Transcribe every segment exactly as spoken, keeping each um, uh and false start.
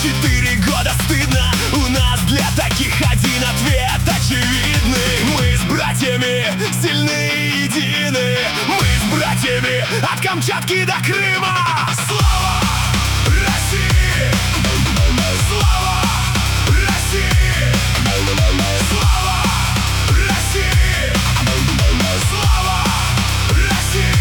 Четыре года стыдно, у нас для таких один ответ очевидный. Мы с братьями сильны и едины. Мы с братьями от Камчатки до Крыма. Слава России! Слава России! Слава России! Слава России!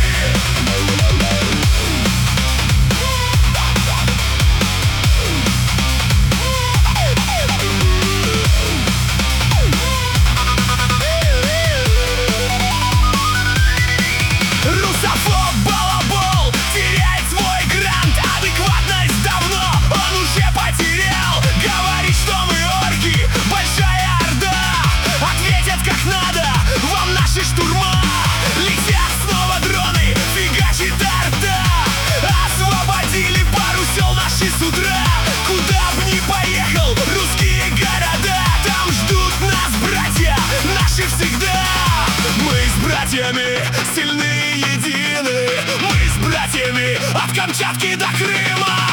Русофоб балабол теряет свой грант. Адекватность давно он уже потерял. Говорит, что мы орки, большая орда. Ответят как надо вам наши штурма. Летят снова дроны, фигачит арта. Освободили пару сел наши с утра. Куда б ни поехал, русские города, там ждут нас братья наши всегда. Мы с братьями сильны и едины. Мы с братьями от Камчатки до Крыма.